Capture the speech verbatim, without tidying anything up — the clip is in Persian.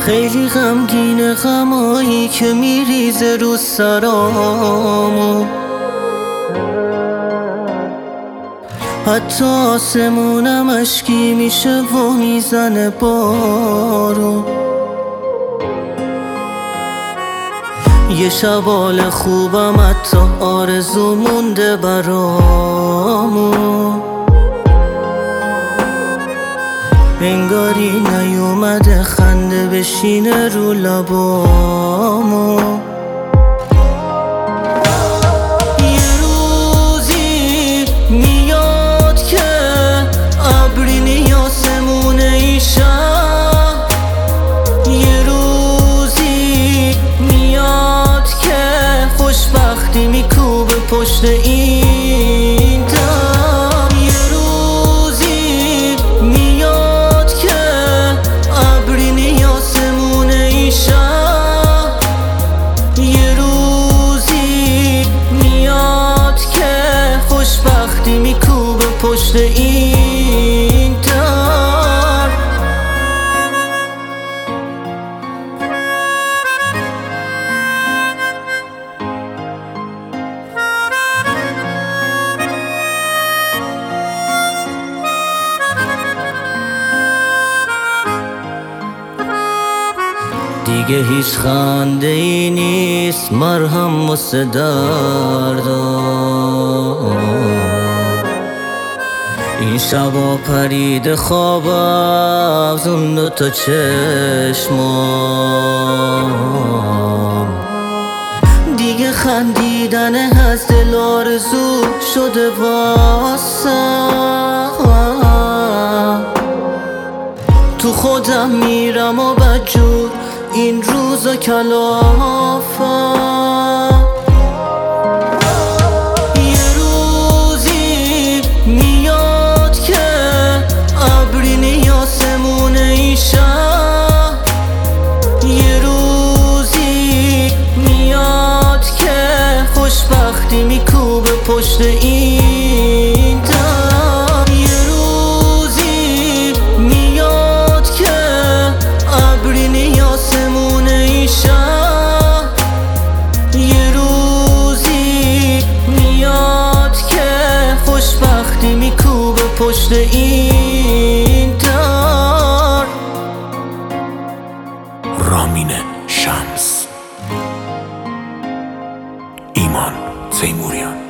خیلی غمگین غمایی که میریزه رو سرامو، حتی آسمونم اشکی میشه و میزنه بارو. یه شبال خوبم حتی آرزو مونده برامو، انگاری نیومده خنده بشینه رو لبامو. یه روزی میاد که ابری نیاسمونه این شب، یه روزی میاد که خوشبختی میکوبه پشت این در. یه روزی میاد که ابری نیاسمونه این شب، یه روزی میاد که خوشبختی میکوبه پشت این در. دیگه هیچ خنده ای نیست مرهم واسه دردا، این شبا پرید خوابم زون دوتا چشمام. دیگه خندیدن از دل آرزو شده واسم، تو خودم میرم و بدجور این روزا کلافم. یه روزی میاد که ابری نیاسمونه این شب، یه روزی میاد که خوشبختی میکوبه پشت این در. یه روزی میاد که ابری نیاسمونه این شب، یه روزی میاد که خوشبختی میکوبه پشت این در. رامین شمس، ایمان تیموریان.